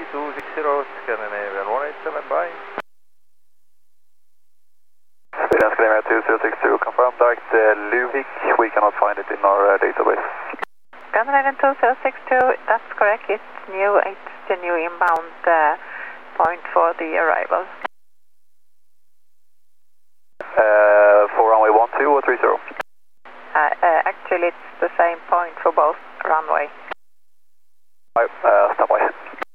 Scandinavian 187, bye. Sweden Scandinavian 2062, confirm direct Luvik. We cannot find it in our database. Scandinavian 2062, that's correct. It's new. It's the new inbound point for the arrival. For runway 12 or 30? Actually, it's the same point for both runway. Stand by.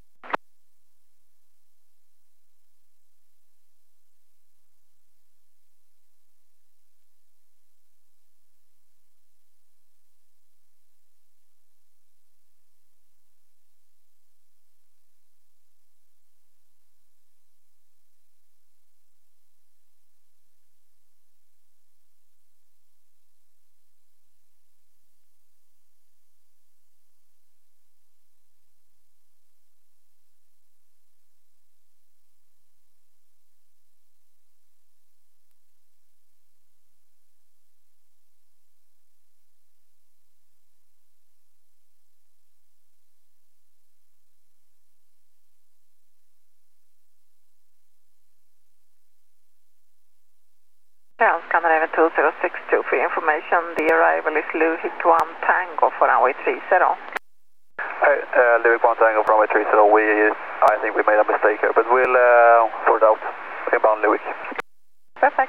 Scandinavian 2062, for your information, the arrival is Luvik 1 Tango for runway 30. Luvik 1 Tango for runway 30. I think we made a mistake here, but we'll sort it out. Inbound Luvik. Perfect.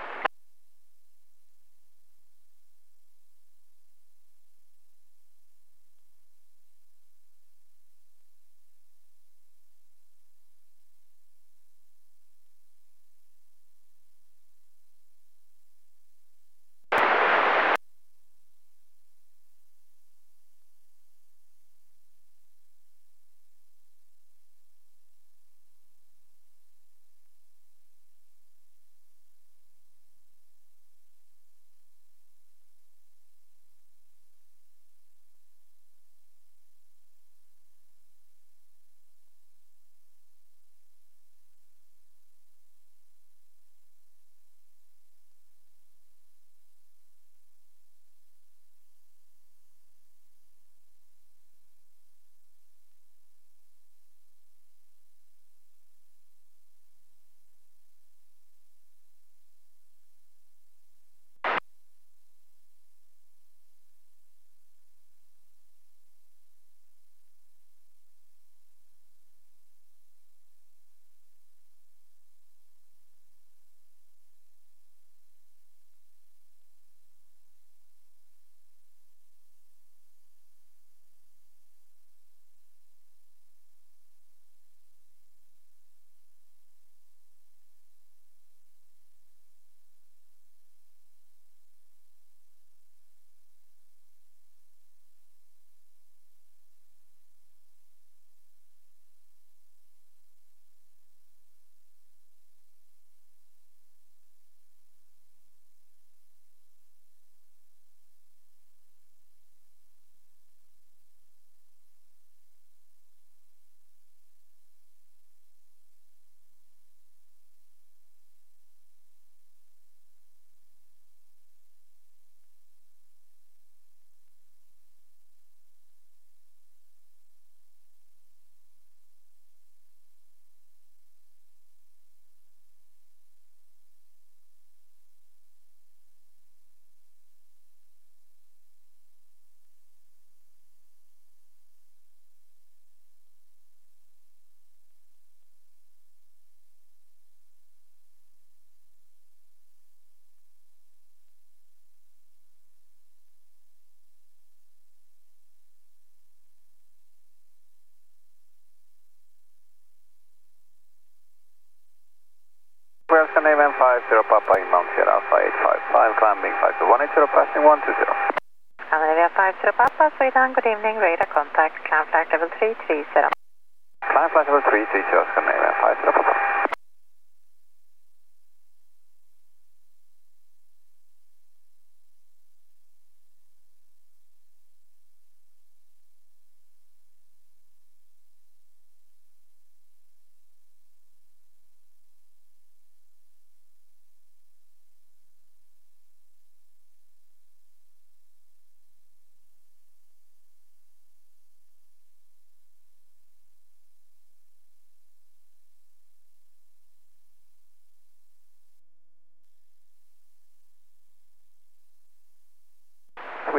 Scandinavian 50 Papa inbound Sierra Alpha 855, climbing 5180, passing 120. Scandinavian 50 Papa, Sweden, good evening, radar contact, climb flight level 330. Climb flight level 330, Scandinavian 50 Papa.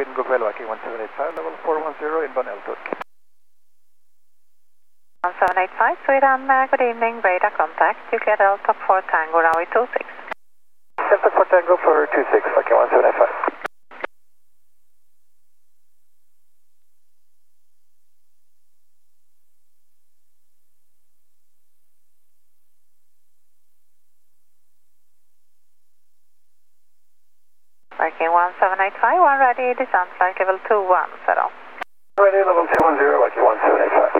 god kväll, Viking 1785, level 410 inbound L-Turk. 1785 Sweden, good evening, radar contact, you clear Delta 4 Tango, runway 26. Delta 4 Tango for 26, Viking 1785. Viking 1785, one ready, descent flight level 210. Ready, level 210, Viking 1785.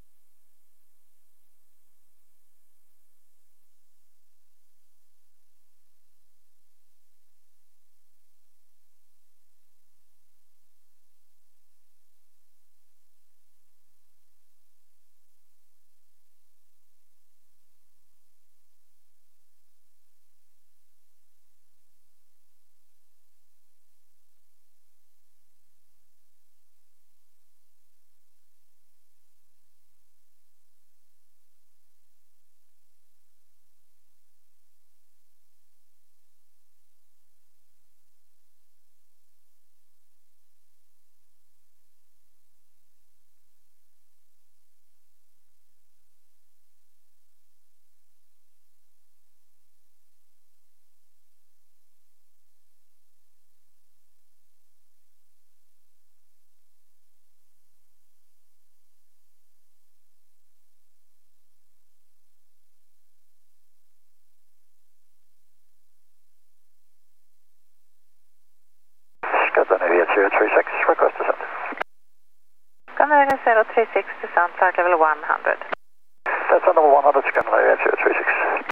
Scandinavia 036, request descent. Scandinavia 036, descent flight level 100. That's on level 100, Scandinavia 036.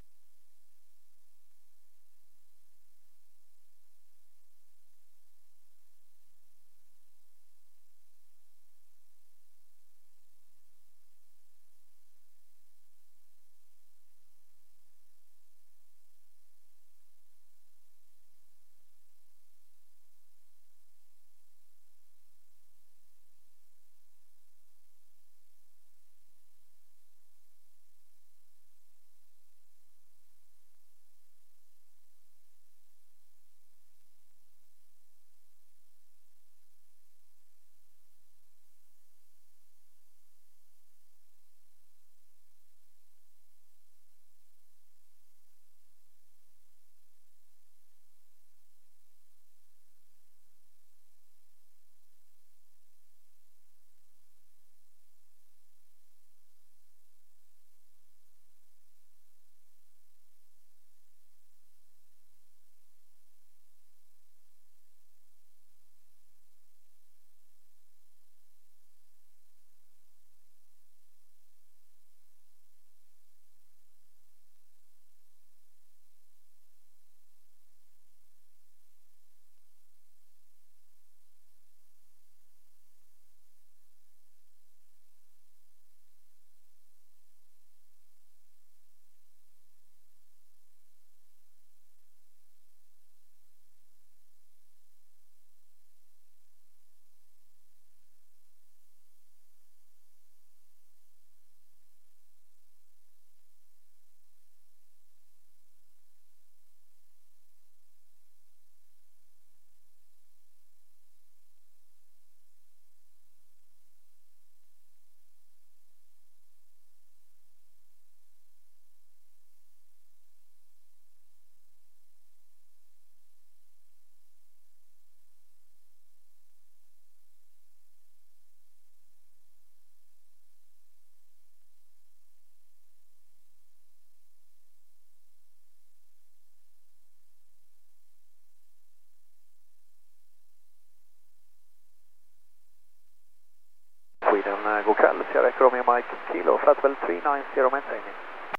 Sweden, god kväll, Sierra Echo Romeo Mike Kilo, flight level 390 maintaining.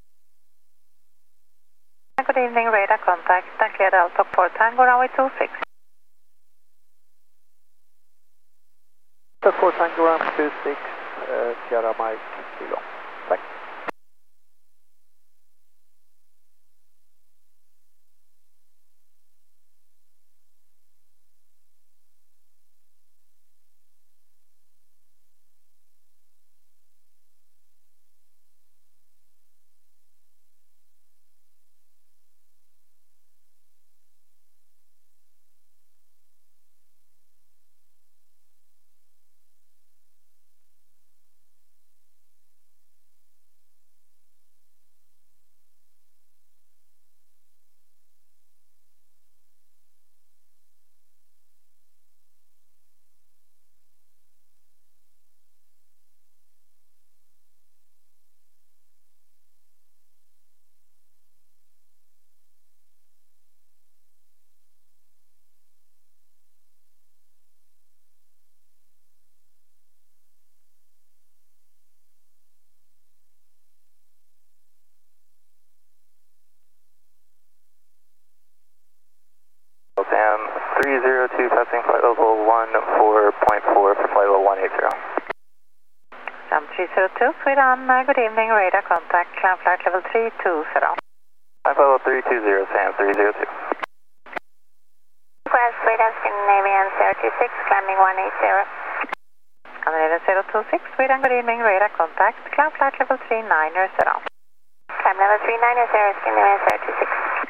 Good evening, radar contact, clear Delta 4 Tango, runway 26. Delta 4 Tango, runway 26, Sierra Mike Kilo. Tack. 302 passing flight level 14.4 for flight level 180. Sam 302, Sweden, good evening, radar contact, climb flight level 320. Flight level 320, Sam 302. West Sweden, Scandinavian 026, climbing 180. Scandinavian 026, Sweden, good evening, radar contact, climb flight level 390. Climb level 390, Scandinavian 026.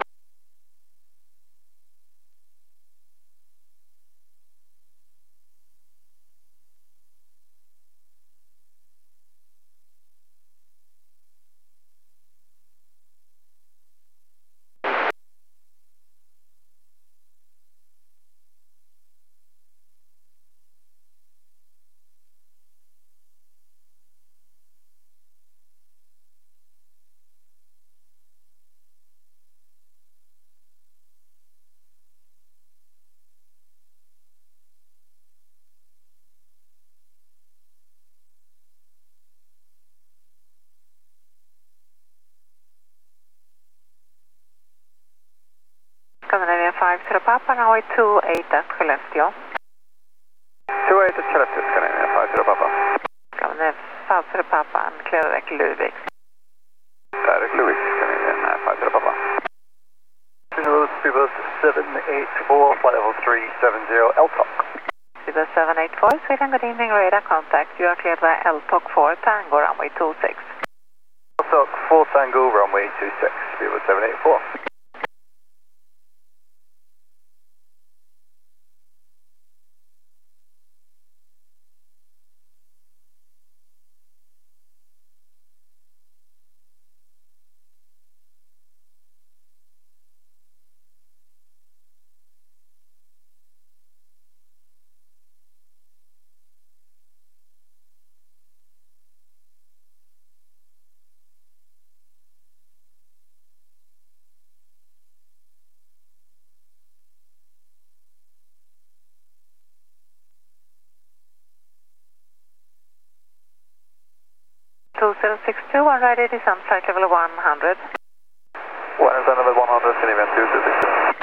Scandinavian 50 Papa, now 28 at Skellefteå. 28 at Skellefteå, Scandinavian 50 Papa. Scandinavian 50 Papa, and clear deck Ludvig. Direct Louis, Scandinavian 50 Papa. Cibus 784, flight level 370, LTOC. Cibus 784, Sweden, good evening, radar contact, you are cleared by LTOC 4 Tango, runway 26. LTOC 4 Tango, runway 26, Cibus 784. One ready, descent flight level 100. One is on level 100, Scandinavian 226.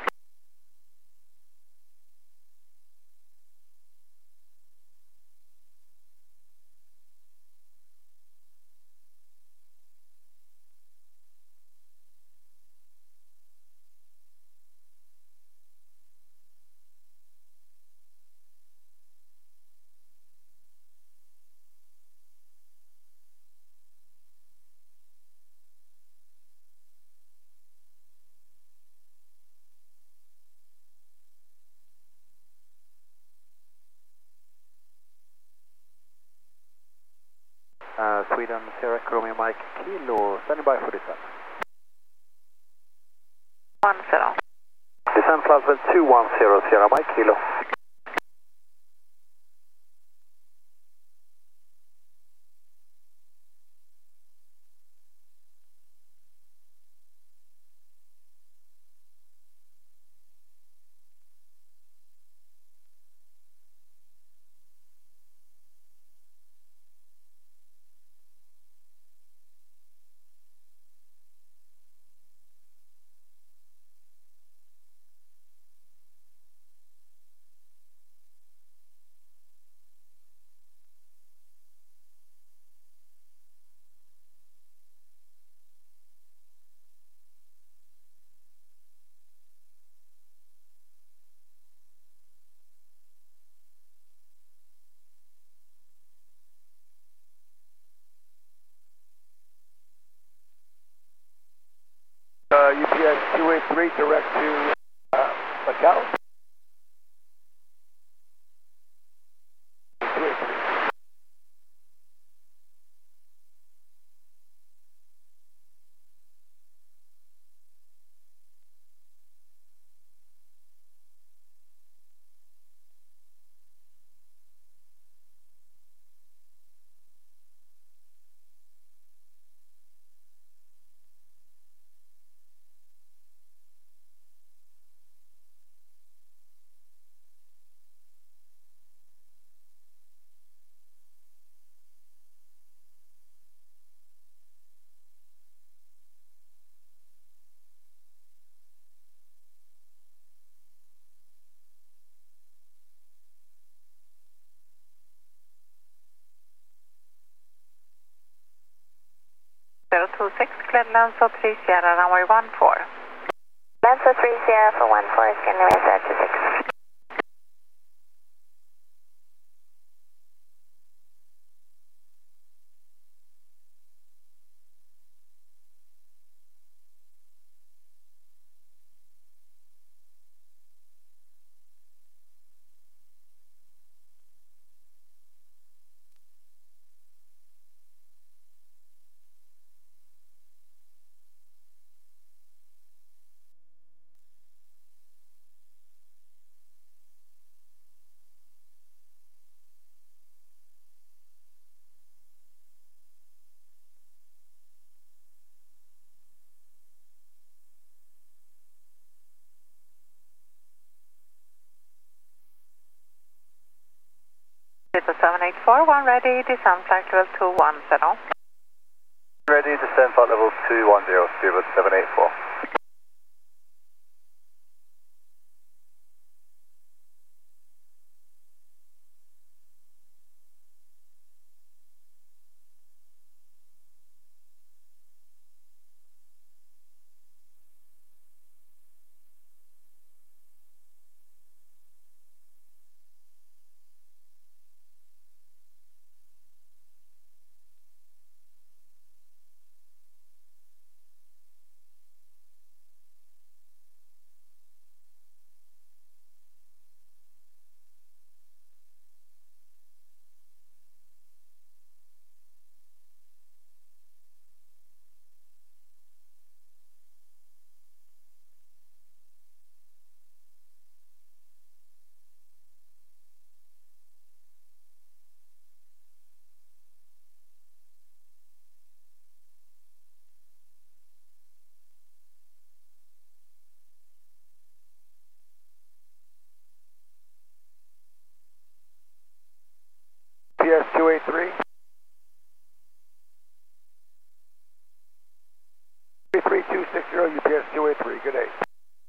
Sweden, Sierra Romeo Mike Kilo, standing by for descent. 10. Descent flight level 210, Sierra Mike Kilo. UPS 283 direct to Macau. 283. 26, clear Lanzo 3 Sierra, runway 14. Lanzo 3 Sierra for 14 is going to be 36. It's a 7841 ready, descent flight level 210. Ready, descend flight level 210, Stuart 784. PS 283. 3260 UPS 283, good day.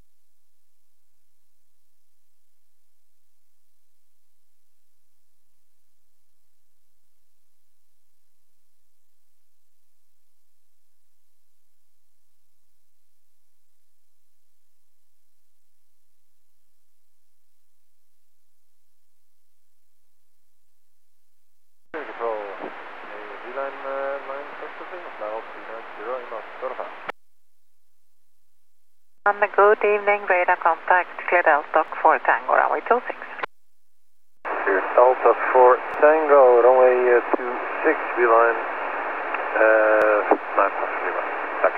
Control, V-line 9 processing, now 390 inbound, Storha. And a good evening, radar contact, clear Delta 4 Tango, runway 26. Clear Delta 4 Tango, runway 26, V-line 9 processing, back.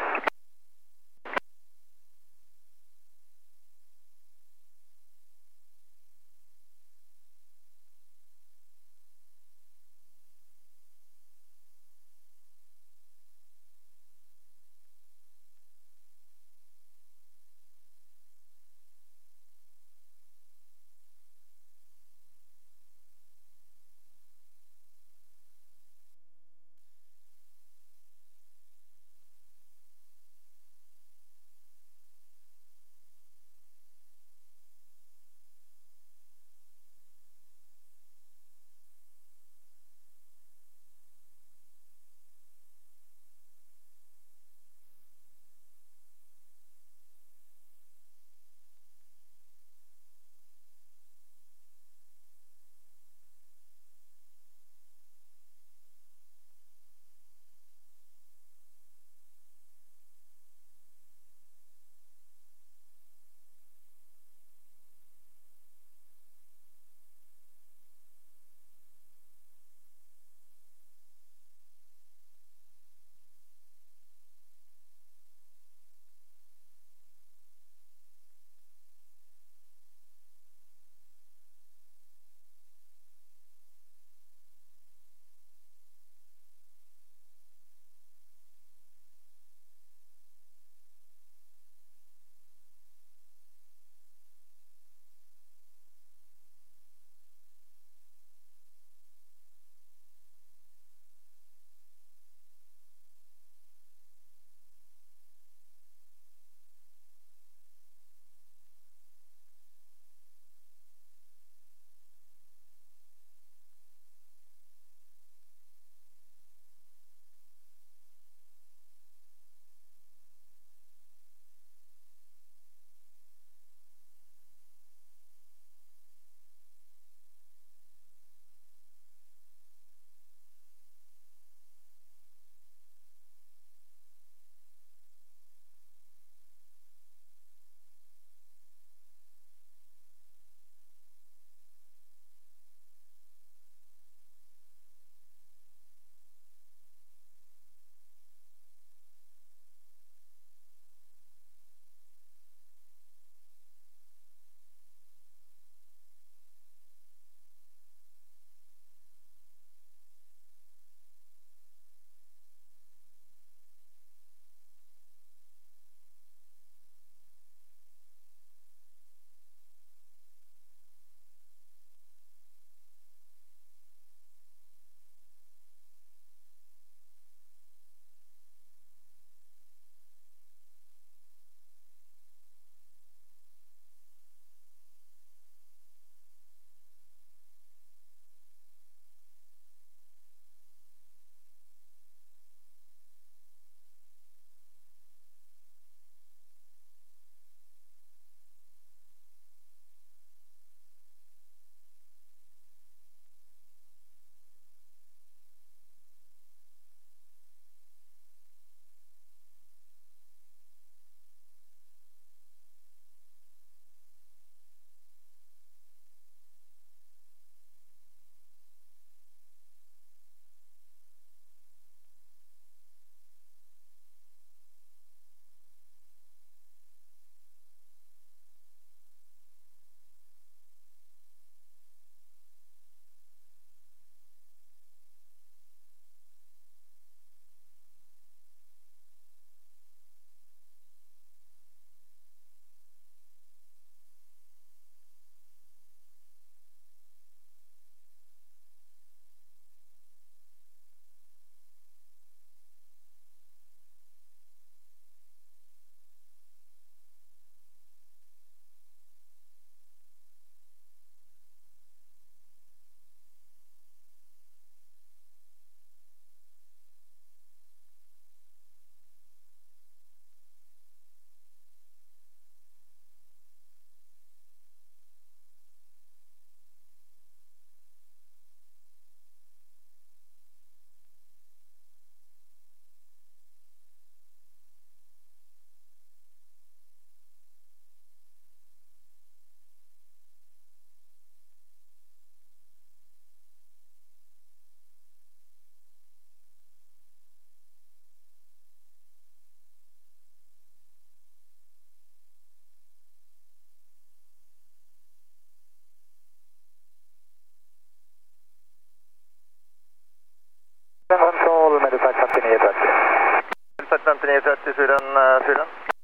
Sweden, Sweden.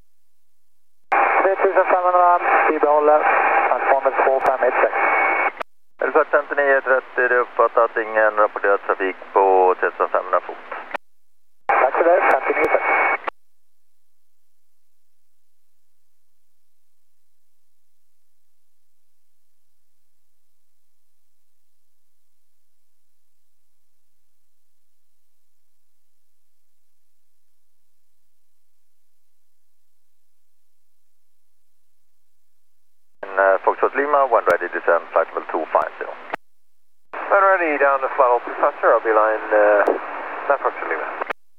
3500, vi behåller plattformen 2516. Elfart 5930, det är uppfattat ingen rapporterad trafik på 3500 fot. Tack för det, 59 tack. Foxtrot Lima, one ready descent, flight level 250. One ready down to flight level 250, I'll be line left Foxtrot Lima.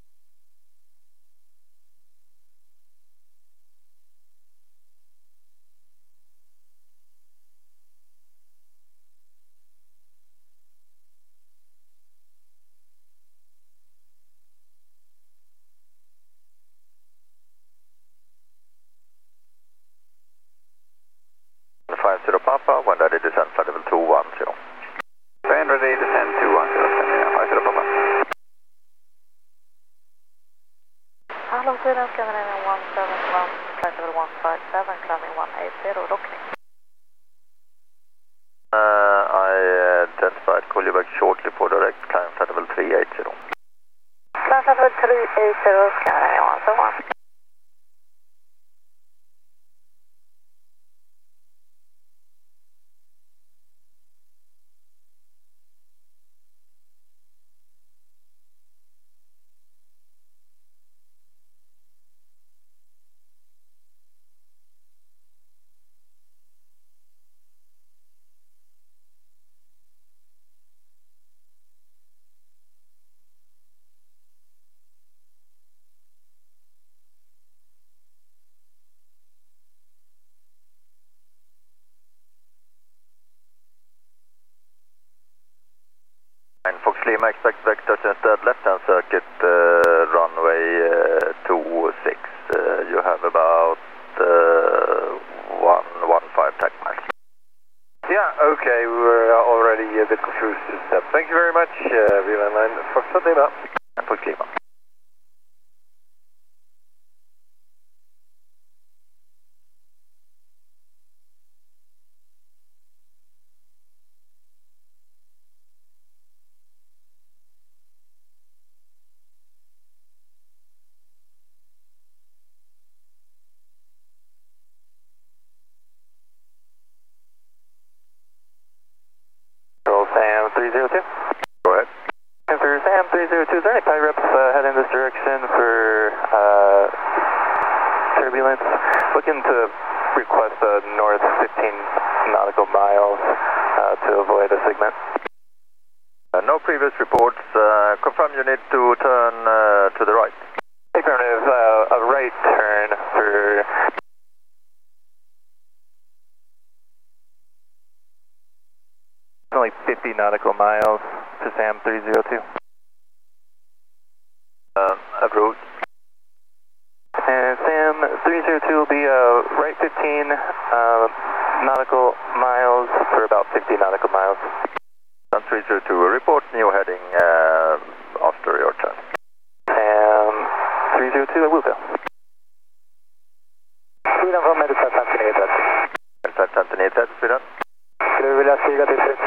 Papa, one ready descent, flight level 210. One ready descent, 210, 50 Papa. Hello, Sweden, Scandinavian 171, flight level 157, climbing 180, docking. I identified, call you back shortly for direct climb, flight level 380. Flight level 380, Scandinavian 171. Fox Lima, expect vectors instead, left-hand circuit, runway 26. You have about 115 tach miles. Yeah, okay, we were already a bit confused. Thank you very much, VLAN line Foxtrot Lima. Fox Lima. Sam 302. Go ahead. And for Sam 302, is there any pilot reps heading this direction for turbulence? Looking to request a north 15 nautical miles to avoid a segment. No previous reports. Confirm you need to turn to the right. Affirmative, a right turn for... Only 50 nautical miles to Sam 302. Approved. And Sam 302 will be right 15 nautical miles for about 50 nautical miles. Sam 302, report new heading after your turn. Sam 302, I will go. Sweden från Medicare 5930. Medicare 5930, Sweden. Skulle du vilja stiga till